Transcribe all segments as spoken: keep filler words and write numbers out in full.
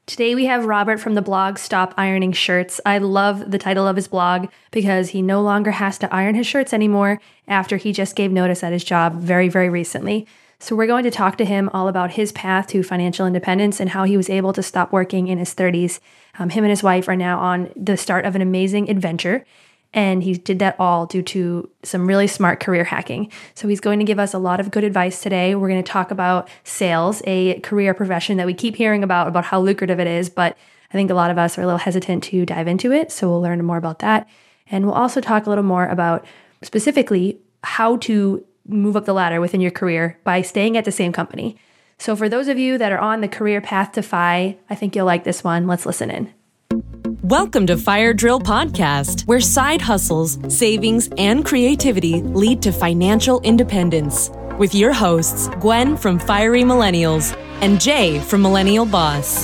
Today we have Robert from the blog Stop Ironing Shirts. I love the title of his blog because he no longer has to iron his shirts anymore after he just gave notice at his job very, very recently. So we're going to talk to him all about his path to financial independence and how he was able to stop working in his thirties. Um, him and his wife are now on the start of an amazing adventure, and he did that all due to some really smart career hacking. So he's going to give us a lot of good advice today. We're going to talk about sales, a career profession that we keep hearing about, about how lucrative it is, but I think a lot of us are a little hesitant to dive into it. So we'll learn more about that. And we'll also talk a little more about specifically how to move up the ladder within your career by staying at the same company. So for those of you that are on the career path to F I, I think you'll like this one. Let's listen in. Welcome to Fire Drill Podcast, where side hustles, savings, and creativity lead to financial independence. With your hosts, Gwen from Fiery Millennials and Jay from Millennial Boss.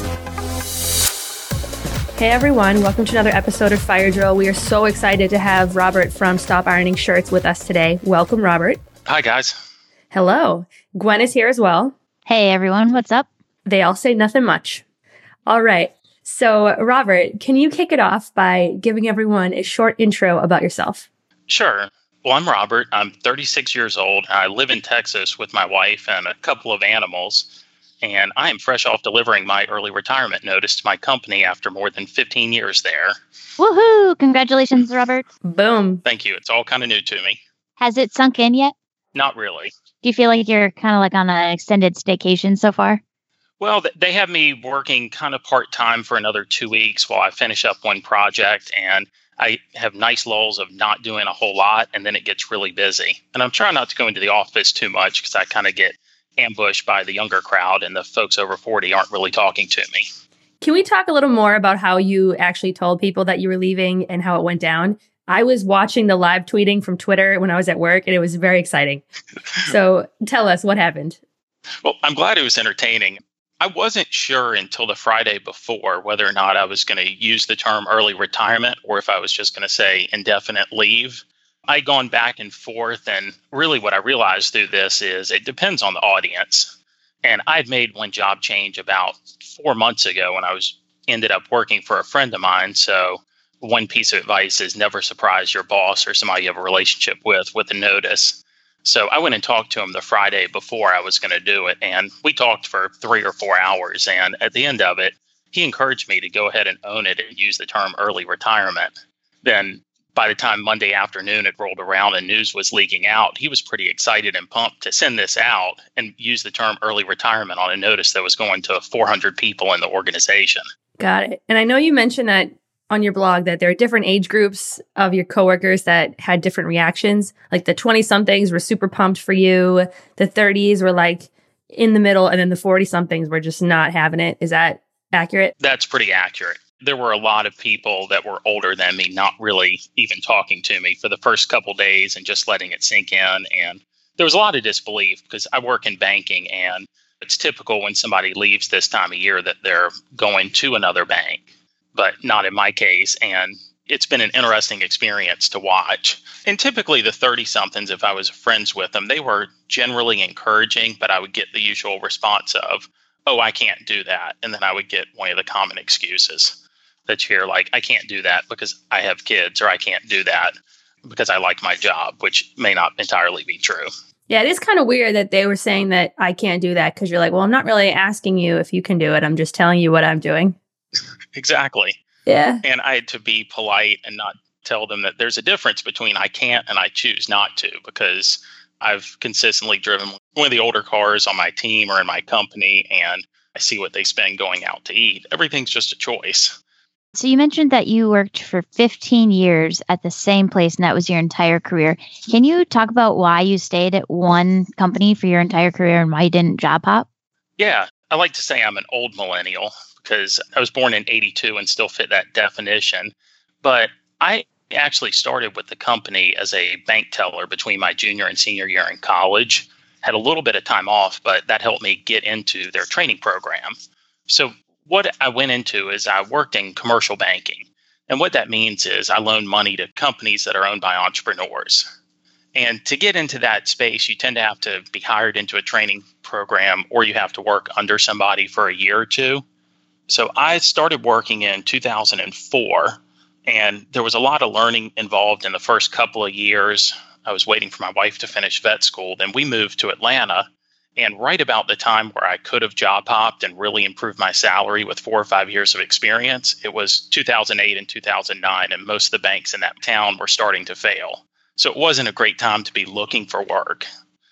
Hey everyone, welcome to another episode of Fire Drill. We are so excited to have Robert from Stop Ironing Shirts with us today. Welcome, Robert. Hi, guys. Hello. Gwen is here as well. Hey everyone, what's up? They all say nothing much. All right. So, Robert, can you kick it off by giving everyone a short intro about yourself? Sure. Well, I'm Robert. I'm thirty-six years old. I live in Texas with my wife and a couple of animals. And I am fresh off delivering my early retirement notice to my company after more than fifteen years there. Woohoo! Congratulations, Robert. Boom. Thank you. It's all kind of new to me. Has it sunk in yet? Not really. Do you feel like you're kind of like on an extended staycation so far? Well, they have me working kind of part-time for another two weeks while I finish up one project, and I have nice lulls of not doing a whole lot, and then it gets really busy. And I'm trying not to go into the office too much because I kind of get ambushed by the younger crowd, and the folks over forty aren't really talking to me. Can we talk a little more about how you actually told people that you were leaving and how it went down? I was watching the live tweeting from Twitter when I was at work, and it was very exciting. So tell us what happened. Well, I'm glad it was entertaining. I wasn't sure until the Friday before whether or not I was going to use the term early retirement or if I was just going to say indefinite leave. I'd gone back and forth, and really what I realized through this is it depends on the audience. And I'd made one job change about four months ago when I was ended up working for a friend of mine. So one piece of advice is never surprise your boss or somebody you have a relationship with with a notice. So I went and talked to him the Friday before I was going to do it, and we talked for three or four hours. And at the end of it, he encouraged me to go ahead and own it and use the term early retirement. Then by the time Monday afternoon had rolled around and news was leaking out, he was pretty excited and pumped to send this out and use the term early retirement on a notice that was going to four hundred people in the organization. Got it. And I know you mentioned that on your blog that there are different age groups of your coworkers that had different reactions. Like the twenty-somethings were super pumped for you. The thirties were like in the middle, and then the forty-somethings were just not having it. Is that accurate? That's pretty accurate. There were a lot of people that were older than me not really even talking to me for the first couple days and just letting it sink in. And there was a lot of disbelief because I work in banking, and it's typical when somebody leaves this time of year that they're going to another bank, but not in my case. And it's been an interesting experience to watch. And typically the thirty-somethings, if I was friends with them, they were generally encouraging, but I would get the usual response of, oh, I can't do that. And then I would get one of the common excuses that you hear, like, I can't do that because I have kids, or I can't do that because I like my job, which may not entirely be true. Yeah, it is kind of weird that they were saying that I can't do that because you're like, well, I'm not really asking you if you can do it. I'm just telling you what I'm doing. Exactly. Yeah. And I had to be polite and not tell them that there's a difference between I can't and I choose not to, because I've consistently driven one of the older cars on my team or in my company, and I see what they spend going out to eat. Everything's just a choice. So you mentioned that you worked for fifteen years at the same place, and that was your entire career. Can you talk about why you stayed at one company for your entire career and why you didn't job hop? Yeah, I like to say I'm an old millennial because I was born in eighty-two and still fit that definition. But I actually started with the company as a bank teller between my junior and senior year in college. Had a little bit of time off, but that helped me get into their training program. So what I went into is I worked in commercial banking. And what that means is I loan money to companies that are owned by entrepreneurs. And to get into that space, you tend to have to be hired into a training program, or you have to work under somebody for a year or two. So I started working in two thousand four, and there was a lot of learning involved in the first couple of years. I was waiting for my wife to finish vet school. Then we moved to Atlanta. And right about the time where I could have job hopped and really improved my salary with four or five years of experience, it was two thousand eight and two thousand nine, and most of the banks in that town were starting to fail. So it wasn't a great time to be looking for work.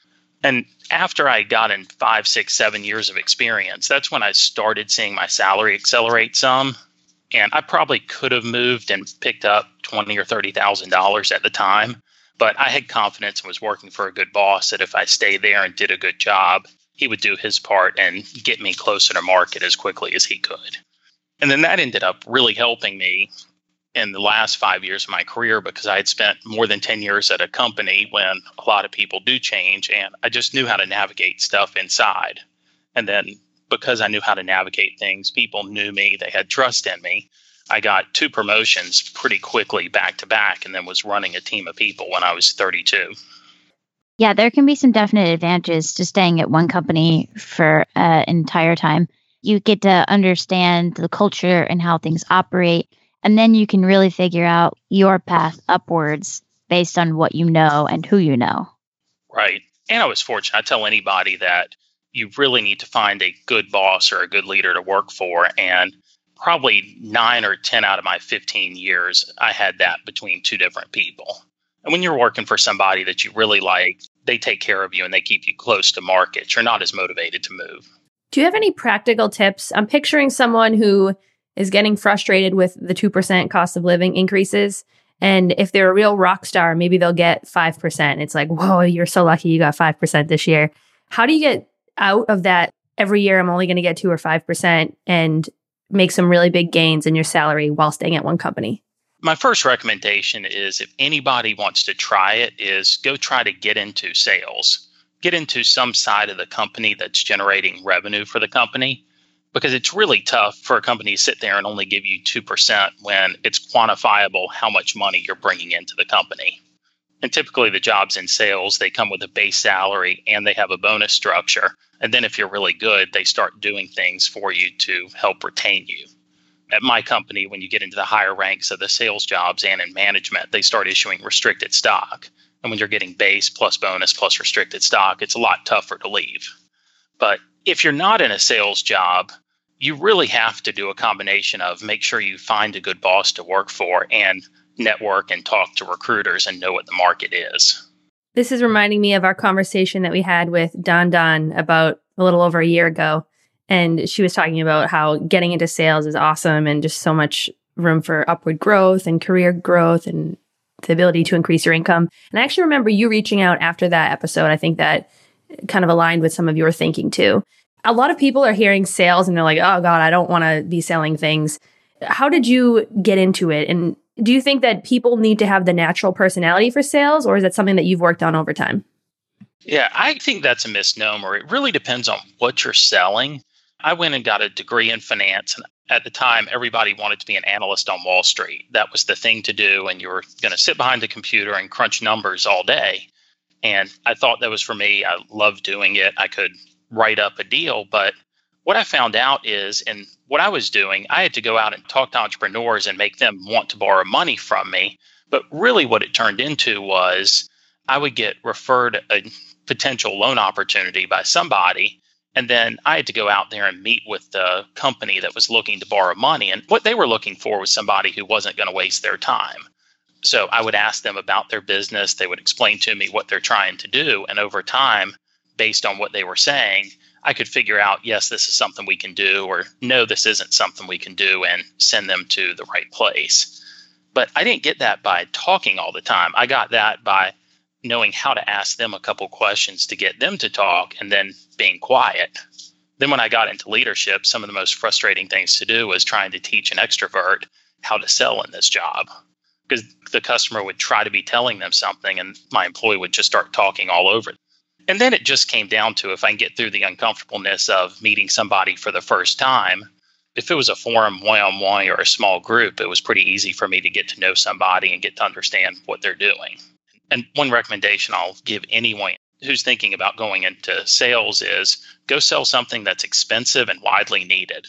And after I got in five, six, seven years of experience, that's when I started seeing my salary accelerate some. And I probably could have moved and picked up twenty thousand dollars or thirty thousand dollars at the time. But I had confidence and was working for a good boss that if I stayed there and did a good job, he would do his part and get me closer to market as quickly as he could. And then that ended up really helping me in the last five years of my career because I had spent more than ten years at a company when a lot of people do change, and I just knew how to navigate stuff inside. And then because I knew how to navigate things, people knew me, they had trust in me. I got two promotions pretty quickly back to back and then was running a team of people when I was thirty-two. Yeah, there can be some definite advantages to staying at one company for uh, an entire time. You get to understand the culture and how things operate, and then you can really figure out your path upwards based on what you know and who you know. Right. And I was fortunate. I tell anybody that you really need to find a good boss or a good leader to work for, and probably nine or ten out of my fifteen years, I had that between two different people. And when you're working for somebody that you really like, they take care of you and they keep you close to market. You're not as motivated to move. Do you have any practical tips? I'm picturing someone who is getting frustrated with the two percent cost of living increases. And if they're a real rock star, maybe they'll get five percent. It's like, whoa, you're so lucky you got five percent this year. How do you get out of that? Every year I'm only going to get two or five percent and make some really big gains in your salary while staying at one company? My first recommendation is if anybody wants to try it is go try to get into sales. Get into some side of the company that's generating revenue for the company, because it's really tough for a company to sit there and only give you two percent when it's quantifiable how much money you're bringing into the company. And typically the jobs in sales, they come with a base salary and they have a bonus structure. And then if you're really good, they start doing things for you to help retain you. At my company, when you get into the higher ranks of the sales jobs and in management, they start issuing restricted stock. And when you're getting base plus bonus plus restricted stock, it's a lot tougher to leave. But if you're not in a sales job, you really have to do a combination of make sure you find a good boss to work for and network and talk to recruiters and know what the market is. This is reminding me of our conversation that we had with Don Don about a little over a year ago. And she was talking about how getting into sales is awesome and just so much room for upward growth and career growth and the ability to increase your income. And I actually remember you reaching out after that episode. I think that kind of aligned with some of your thinking too. A lot of people are hearing sales and they're like, oh God, I don't want to be selling things. How did you get into it? And do you think that people need to have the natural personality for sales, or is that something that you've worked on over time? Yeah, I think that's a misnomer. It really depends on what you're selling. I went and got a degree in finance. And at the time, everybody wanted to be an analyst on Wall Street. That was the thing to do. And you were going to sit behind the computer and crunch numbers all day. And I thought that was for me. I loved doing it. I could write up a deal. But what I found out is, and what I was doing, I had to go out and talk to entrepreneurs and make them want to borrow money from me. But really what it turned into was I would get referred a potential loan opportunity by somebody. And then I had to go out there and meet with the company that was looking to borrow money. And what they were looking for was somebody who wasn't going to waste their time. So I would ask them about their business. They would explain to me what they're trying to do. And over time, based on what they were saying, I could figure out, yes, this is something we can do, or no, this isn't something we can do, and send them to the right place. But I didn't get that by talking all the time. I got that by knowing how to ask them a couple questions to get them to talk and then being quiet. Then when I got into leadership, some of the most frustrating things to do was trying to teach an extrovert how to sell in this job, because the customer would try to be telling them something and my employee would just start talking all over it. And then it just came down to if I can get through the uncomfortableness of meeting somebody for the first time. If it was a forum one-on-one or a small group, it was pretty easy for me to get to know somebody and get to understand what they're doing. And one recommendation I'll give anyone who's thinking about going into sales is go sell something that's expensive and widely needed.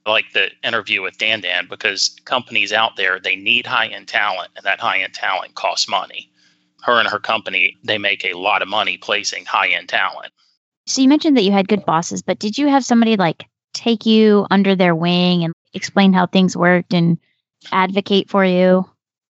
like the interview with Dan Dan, because companies out there, they need high-end talent, and that high-end talent costs money. Her and her company, they make a lot of money placing high-end talent. So you mentioned that you had good bosses, but did you have somebody like take you under their wing and explain how things worked and advocate for you?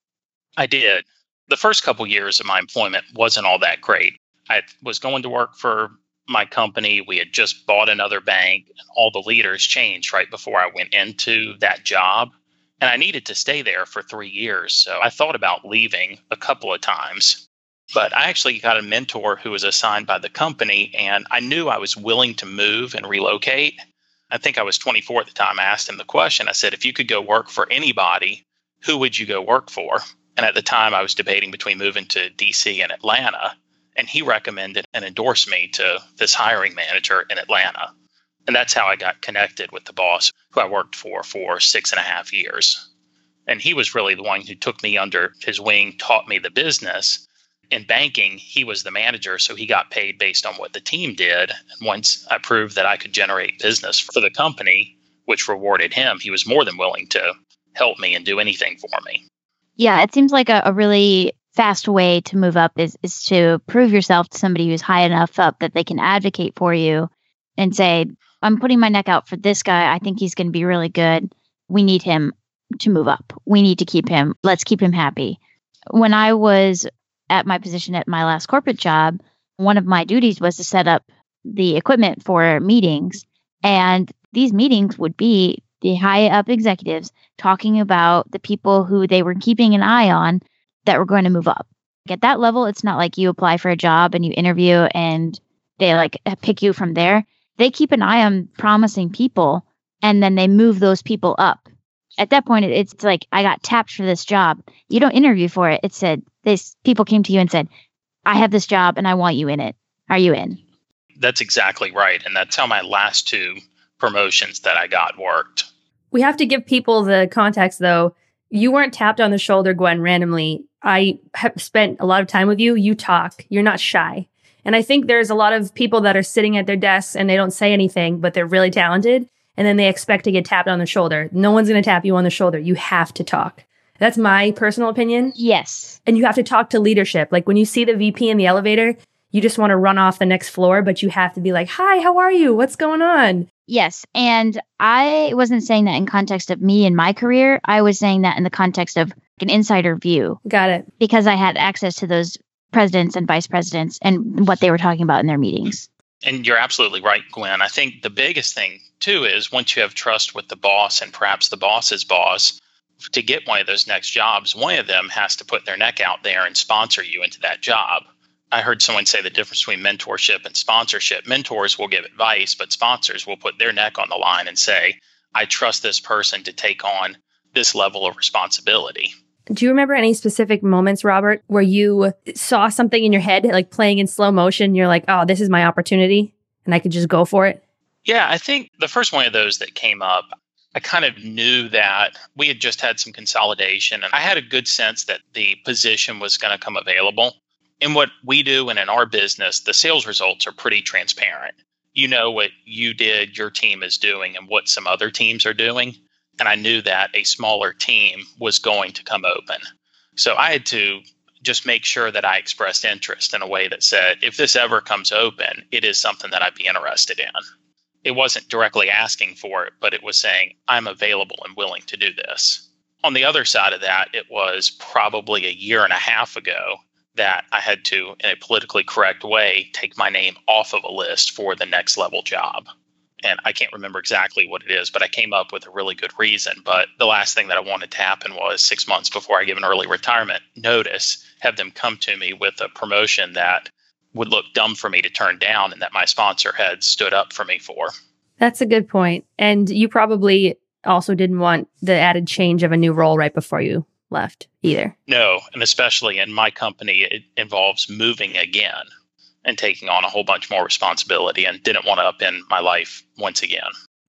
I did. The first couple years of my employment wasn't all that great. I was going to work for my company. We had just bought another bank, and all the leaders changed right before I went into that job. And I needed to stay there for three years. So I thought about leaving a couple of times. But I actually got a mentor who was assigned by the company, and I knew I was willing to move and relocate. I think I was twenty-four at the time. I asked him the question. I said, if you could go work for anybody, who would you go work for? And at the time, I was debating between moving to D C and Atlanta. And he recommended and endorsed me to this hiring manager in Atlanta. And that's how I got connected with the boss who I worked for for six and a half years. And he was really the one who took me under his wing, taught me the business. In banking, he was the manager, so he got paid based on what the team did. And once I proved that I could generate business for the company, which rewarded him, he was more than willing to help me and do anything for me. Yeah, it seems like a, a really fast way to move up is, is to prove yourself to somebody who's high enough up that they can advocate for you and say, I'm putting my neck out for this guy. I think he's going to be really good. We need him to move up. We need to keep him. Let's keep him happy. When I was at my position at my last corporate job, one of my duties was to set up the equipment for meetings. And these meetings would be the high up executives talking about the people who they were keeping an eye on that were going to move up. At that level, it's not like you apply for a job and you interview and they like pick you from there. They keep an eye on promising people and then they move those people up. At that point, it's like, I got tapped for this job. You don't interview for it. It said, this people came to you and said, I have this job and I want you in it. Are you in? That's exactly right. And that's how my last two promotions that I got worked. We have to give people the context, though. You weren't tapped on the shoulder, Gwen, randomly. I have spent a lot of time with you. You talk. You're not shy. And I think there's a lot of people that are sitting at their desks and they don't say anything, but they're really talented. And then they expect to get tapped on the shoulder. No one's going to tap you on the shoulder. You have to talk. That's my personal opinion. Yes. And you have to talk to leadership. Like when you see the V P in the elevator, you just want to run off the next floor, but you have to be like, hi, how are you? What's going on? Yes. And I wasn't saying that in context of me and my career. I was saying that in the context of an insider view. Got it. Because I had access to those presidents and vice presidents and what they were talking about in their meetings. And you're absolutely right, Gwen. I think the biggest thing, too, is once you have trust with the boss and perhaps the boss's boss, to get one of those next jobs, one of them has to put their neck out there and sponsor you into that job. I heard someone say the difference between mentorship and sponsorship. Mentors will give advice, but sponsors will put their neck on the line and say, I trust this person to take on this level of responsibility. Do you remember any specific moments, Robert, where you saw something in your head, like playing in slow motion? You're like, oh, this is my opportunity and I could just go for it? Yeah, I think the first one of those that came up, I kind of knew that we had just had some consolidation and I had a good sense that the position was going to come available. In what we do and in our business, the sales results are pretty transparent. You know what you did, your team is doing, and what some other teams are doing. And I knew that a smaller team was going to come open. So I had to just make sure that I expressed interest in a way that said, if this ever comes open, it is something that I'd be interested in. It wasn't directly asking for it, but it was saying, I'm available and willing to do this. On the other side of that, it was probably a year and a half ago that I had to, in a politically correct way, take my name off of a list for the next level job. And I can't remember exactly what it is, but I came up with a really good reason. But the last thing that I wanted to happen was six months before I give an early retirement notice, have them come to me with a promotion that would look dumb for me to turn down and that my sponsor had stood up for me for. That's a good point. And you probably also didn't want the added change of a new role right before you left either. No, and especially in my company, it involves moving again and taking on a whole bunch more responsibility and didn't want to upend my life once again.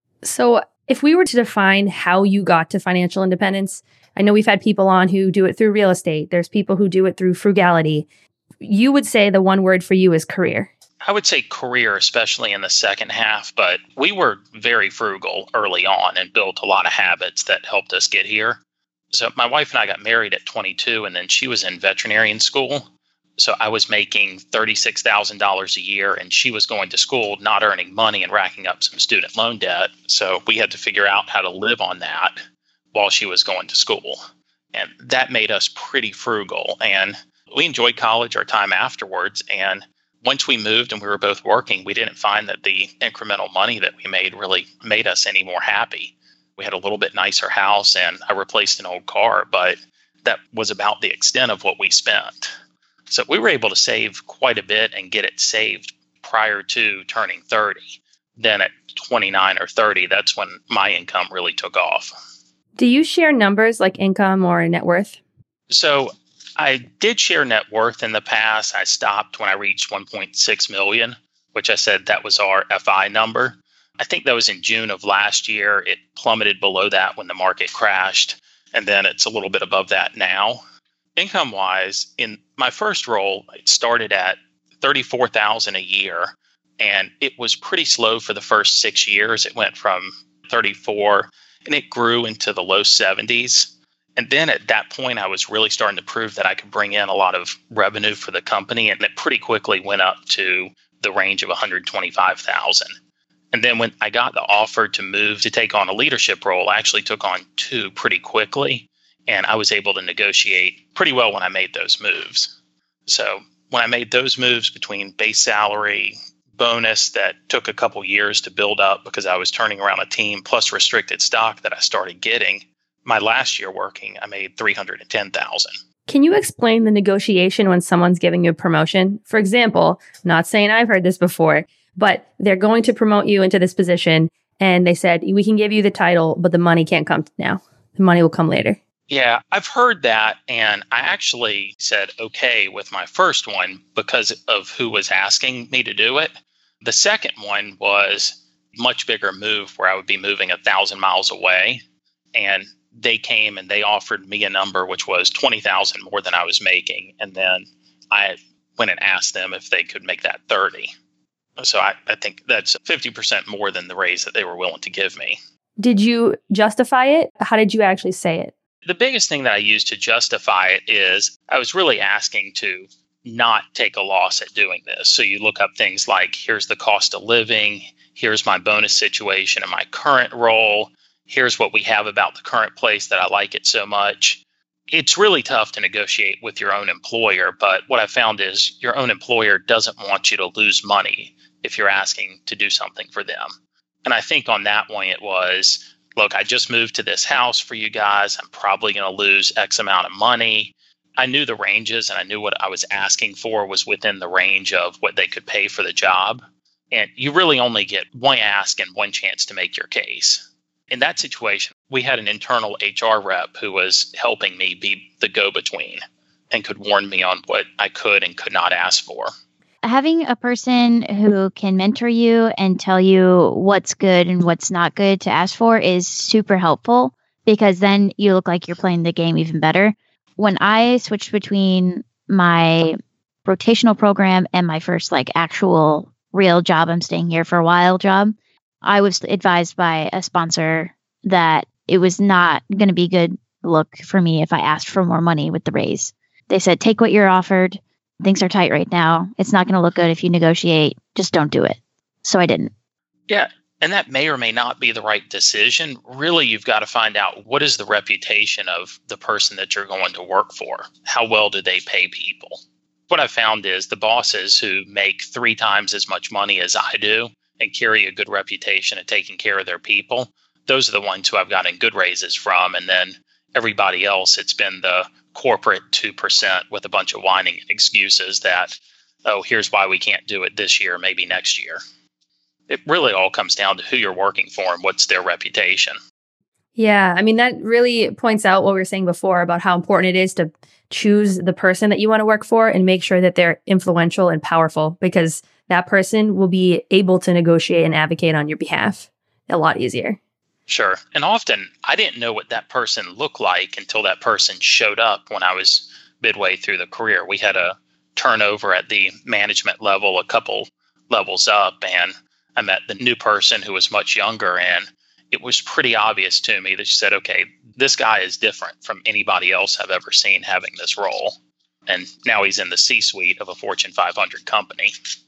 So if we were to define how you got to financial independence, I know we've had people on who do it through real estate. There's people who do it through frugality. You would say the one word for you is career. I would say career, especially in the second half, but we were very frugal early on and built a lot of habits that helped us get here. So my wife and I got married at twenty-two, and then she was in veterinarian school. So I was making thirty-six thousand dollars a year, and she was going to school, not earning money and racking up some student loan debt. So we had to figure out how to live on that while she was going to school. And that made us pretty frugal. And we enjoyed college, our time afterwards. And once we moved and we were both working, we didn't find that the incremental money that we made really made us any more happy. We had a little bit nicer house and I replaced an old car, but that was about the extent of what we spent. So we were able to save quite a bit and get it saved prior to turning thirty. Then at twenty-nine or thirty, that's when my income really took off. Do you share numbers like income or net worth? So I did share net worth in the past. I stopped when I reached one point six million, which I said that was our F I number. I think that was in June of last year. It plummeted below that when the market crashed, and then it's a little bit above that now. Income-wise, in my first role, it started at thirty-four thousand dollars a year, and it was pretty slow for the first six years. It went from thirty-four, and it grew into the low seventies. And then at that point, I was really starting to prove that I could bring in a lot of revenue for the company, and it pretty quickly went up to the range of one hundred twenty-five thousand dollars. And then when I got the offer to move to take on a leadership role, I actually took on two pretty quickly. And I was able to negotiate pretty well when I made those moves. So when I made those moves between base salary, bonus that took a couple years to build up because I was turning around a team, plus restricted stock that I started getting, my last year working, I made three hundred ten thousand dollars. Can you explain the negotiation when someone's giving you a promotion? For example, I'm not saying I've heard this before, but they're going to promote you into this position and they said, we can give you the title, but the money can't come now. The money will come later. Yeah, I've heard that. And I actually said, okay, with my first one because of who was asking me to do it. The second one was a much bigger move where I would be moving a thousand miles away. And they came and they offered me a number, which was twenty thousand more than I was making. And then I went and asked them if they could make that thirty. So I, I think that's fifty percent more than the raise that they were willing to give me. Did you justify it? How did you actually say it? The biggest thing that I used to justify it is I was really asking to not take a loss at doing this. So you look up things like, here's the cost of living, here's my bonus situation in my current role, here's what we have about the current place that I like it so much. It's really tough to negotiate with your own employer, but what I found is your own employer doesn't want you to lose money if you're asking to do something for them. And I think on that one it was, look, I just moved to this house for you guys. I'm probably going to lose X amount of money. I knew the ranges and I knew what I was asking for was within the range of what they could pay for the job. And you really only get one ask and one chance to make your case. In that situation, we had an internal H R rep who was helping me be the go-between and could warn me on what I could and could not ask for. Having a person who can mentor you and tell you what's good and what's not good to ask for is super helpful because then you look like you're playing the game even better. When I switched between my rotational program and my first like actual real job, I'm staying here for a while job, I was advised by a sponsor that it was not going to be good look for me if I asked for more money with the raise. They said, take what you're offered. Things are tight right now. It's not going to look good if you negotiate. Just don't do it. So I didn't. Yeah. And that may or may not be the right decision. Really, you've got to find out what is the reputation of the person that you're going to work for? How well do they pay people? What I found is the bosses who make three times as much money as I do and carry a good reputation of taking care of their people, those are the ones who I've gotten good raises from. And then everybody else, it's been the corporate two percent with a bunch of whining and excuses that, oh, here's why we can't do it this year, maybe next year. It really all comes down to who you're working for and what's their reputation. Yeah, I mean, that really points out what we were saying before about how important it is to choose the person that you want to work for and make sure that they're influential and powerful, because that person will be able to negotiate and advocate on your behalf a lot easier. Sure. And often I didn't know what that person looked like until that person showed up when I was midway through the career. We had a turnover at the management level a couple levels up, and I met the new person who was much younger, and it was pretty obvious to me that she said, okay, this guy is different from anybody else I've ever seen having this role. And now he's in the C-suite of a Fortune five hundred company.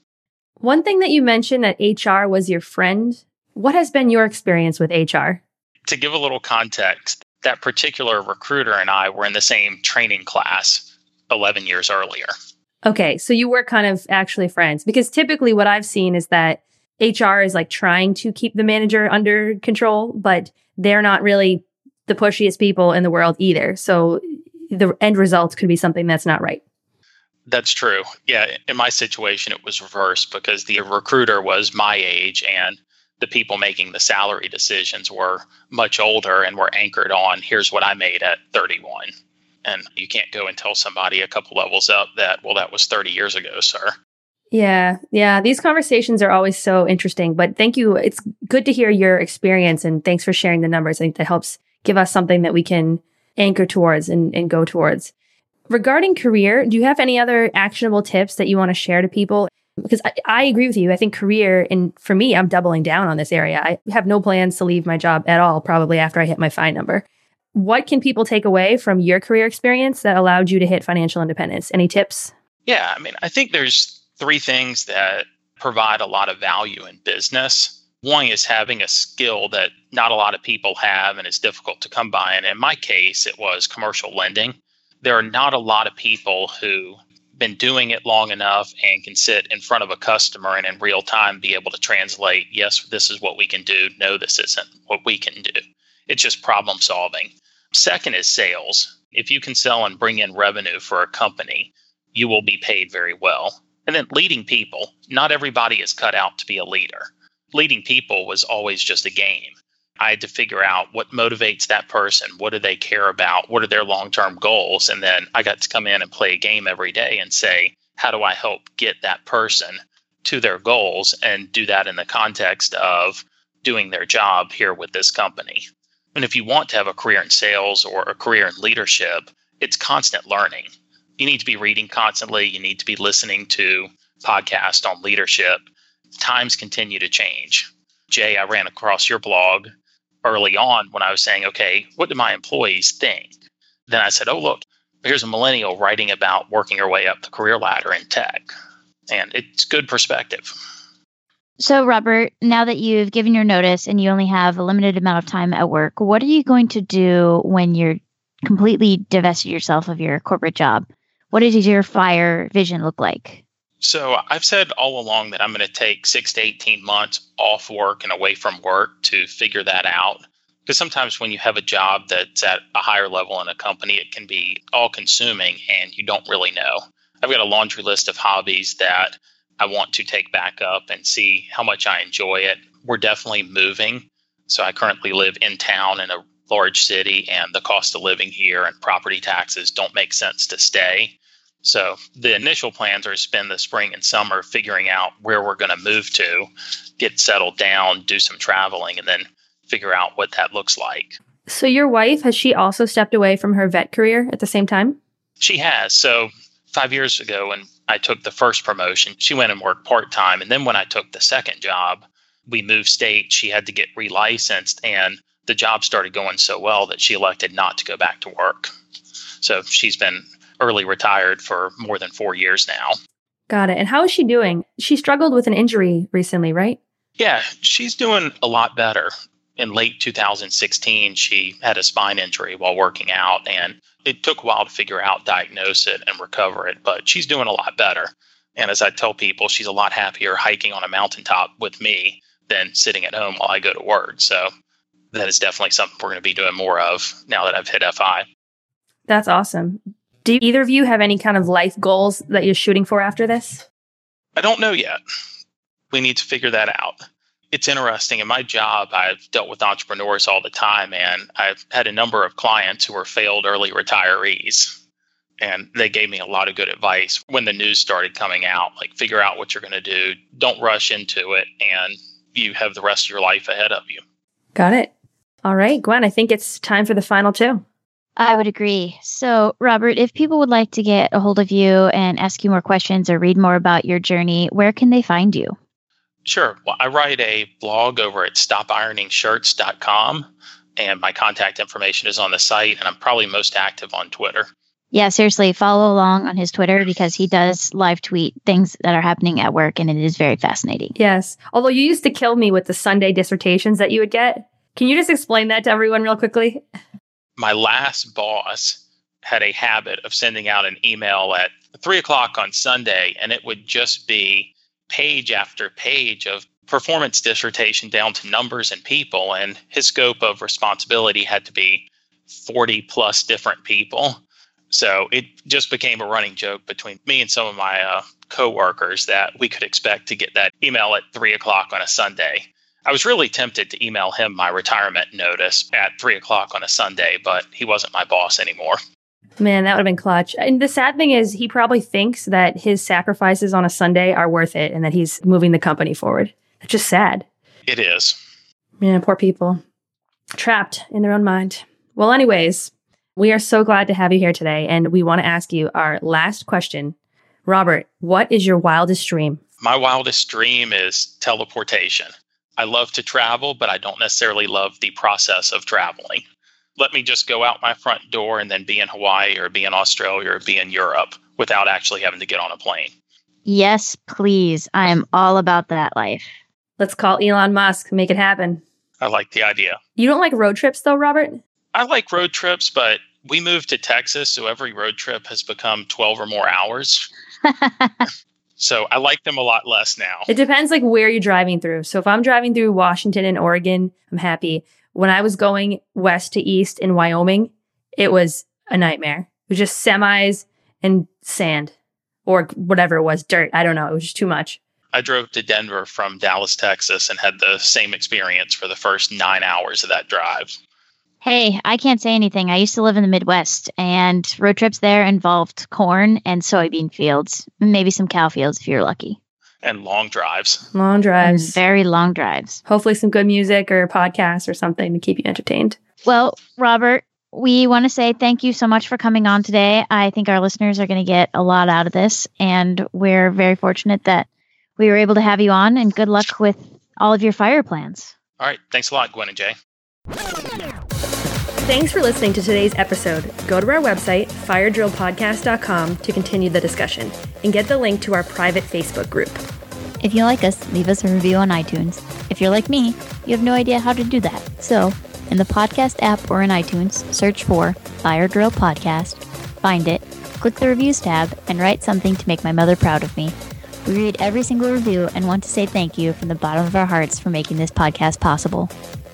One thing that you mentioned that H R was your friend. What has been your experience with H R? To give a little context, that particular recruiter and I were in the same training class eleven years earlier. Okay, so you were kind of actually friends, because typically what I've seen is that H R is like trying to keep the manager under control, but they're not really the pushiest people in the world either. So the end result could be something that's not right. That's true. Yeah, in my situation, it was reversed because the recruiter was my age and the people making the salary decisions were much older and were anchored on, here's what I made at thirty-one. And you can't go and tell somebody a couple levels up that, well, that was thirty years ago, sir. Yeah, yeah. These conversations are always so interesting, but thank you. It's good to hear your experience, and thanks for sharing the numbers. I think that helps give us something that we can anchor towards and, and go towards. Regarding career, do you have any other actionable tips that you want to share to people? Because I, I agree with you. I think career, and for me, I'm doubling down on this area. I have no plans to leave my job at all, probably after I hit my FI number. What can people take away from your career experience that allowed you to hit financial independence? Any tips? Yeah, I mean, I think there's three things that provide a lot of value in business. One is having a skill that not a lot of people have and is difficult to come by. And in my case, it was commercial lending. There are not a lot of people who been doing it long enough and can sit in front of a customer and in real time be able to translate, yes, this is what we can do. No, this isn't what we can do. It's just problem solving. Second is sales. If you can sell and bring in revenue for a company, you will be paid very well. And then leading people. Not everybody is cut out to be a leader. Leading people was always just a game. I had to figure out what motivates that person. What do they care about? What are their long-term goals? And then I got to come in and play a game every day and say, how do I help get that person to their goals and do that in the context of doing their job here with this company? And if you want to have a career in sales or a career in leadership, it's constant learning. You need to be reading constantly. You need to be listening to podcasts on leadership. Times continue to change. Jay, I ran across your blog early on when I was saying, okay, what do my employees think? Then I said, oh, look, here's a millennial writing about working her way up the career ladder in tech. And it's good perspective. So, Robert, now that you've given your notice and you only have a limited amount of time at work, what are you going to do when you're completely divested yourself of your corporate job? What does your FIRE vision look like? So I've said all along that I'm going to take six to eighteen months off work and away from work to figure that out. Because sometimes when you have a job that's at a higher level in a company, it can be all consuming and you don't really know. I've got a laundry list of hobbies that I want to take back up and see how much I enjoy it. We're definitely moving. So I currently live in town in a large city, and the cost of living here and property taxes don't make sense to stay. So the initial plans are to spend the spring and summer figuring out where we're going to move to, get settled down, do some traveling, and then figure out what that looks like. So your wife, has she also stepped away from her vet career at the same time? She has. So five years ago when I took the first promotion, she went and worked part-time. And then when I took the second job, we moved state. She had to get relicensed, and the job started going so well that she elected not to go back to work. So she's been early retired for more than four years now. Got it. And how is she doing? She struggled with an injury recently, right? Yeah, she's doing a lot better. In late two thousand sixteen, she had a spine injury while working out, and it took a while to figure out, diagnose it, and recover it, but she's doing a lot better. And as I tell people, she's a lot happier hiking on a mountaintop with me than sitting at home while I go to work. So that is definitely something we're going to be doing more of now that I've hit F I. That's awesome. Do either of you have any kind of life goals that you're shooting for after this? I don't know yet. We need to figure that out. It's interesting. In my job, I've dealt with entrepreneurs all the time, and I've had a number of clients who were failed early retirees. And they gave me a lot of good advice when the news started coming out, like figure out what you're going to do. Don't rush into it, and you have the rest of your life ahead of you. Got it. All right, Gwen, I think it's time for the final two. I would agree. So, Robert, if people would like to get a hold of you and ask you more questions or read more about your journey, where can they find you? Sure. Well, I write a blog over at stop ironing shirts dot com, and my contact information is on the site, and I'm probably most active on Twitter. Yeah, seriously, follow along on his Twitter because he does live tweet things that are happening at work, and it is very fascinating. Yes. Although you used to kill me with the Sunday dissertations that you would get. Can you just explain that to everyone real quickly? My last boss had a habit of sending out an email at three o'clock on Sunday, and it would just be page after page of performance dissertation down to numbers and people. And his scope of responsibility had to be forty plus different people. So it just became a running joke between me and some of my uh, coworkers that we could expect to get that email at three o'clock on a Sunday. I was really tempted to email him my retirement notice at three o'clock on a Sunday, but he wasn't my boss anymore. Man, that would have been clutch. And the sad thing is he probably thinks that his sacrifices on a Sunday are worth it and that he's moving the company forward. It's just sad. It is. Man, poor people. Trapped in their own mind. Well, anyways, we are so glad to have you here today, and we want to ask you our last question. Robert, what is your wildest dream? My wildest dream is teleportation. I love to travel, but I don't necessarily love the process of traveling. Let me just go out my front door and then be in Hawaii or be in Australia or be in Europe without actually having to get on a plane. Yes, please. I am all about that life. Let's call Elon Musk, make it happen. I like the idea. You don't like road trips though, Robert? I like road trips, but we moved to Texas, so every road trip has become twelve or more hours. So I like them a lot less now. It depends like where you're driving through. So if I'm driving through Washington and Oregon, I'm happy. When I was going west to east in Wyoming, it was a nightmare. It was just semis and sand or whatever it was, dirt. I don't know. It was just too much. I drove to Denver from Dallas, Texas, and had the same experience for the first nine hours of that drive. Hey, I can't say anything. I used to live in the Midwest, and road trips there involved corn and soybean fields, maybe some cow fields if you're lucky. And long drives. Long drives. And very long drives. Hopefully some good music or podcasts or something to keep you entertained. Well, Robert, we want to say thank you so much for coming on today. I think our listeners are going to get a lot out of this, and we're very fortunate that we were able to have you on, and good luck with all of your fire plans. All right. Thanks a lot, Gwen and Jay. Thanks for listening to today's episode. Go to our website, fire drill podcast dot com, to continue the discussion and get the link to our private Facebook group. If you like us, leave us a review on iTunes. If you're like me, you have no idea how to do that. So, in the podcast app or in iTunes, search for Fire Drill Podcast, find it, click the reviews tab, and write something to make my mother proud of me. We read every single review and want to say thank you from the bottom of our hearts for making this podcast possible.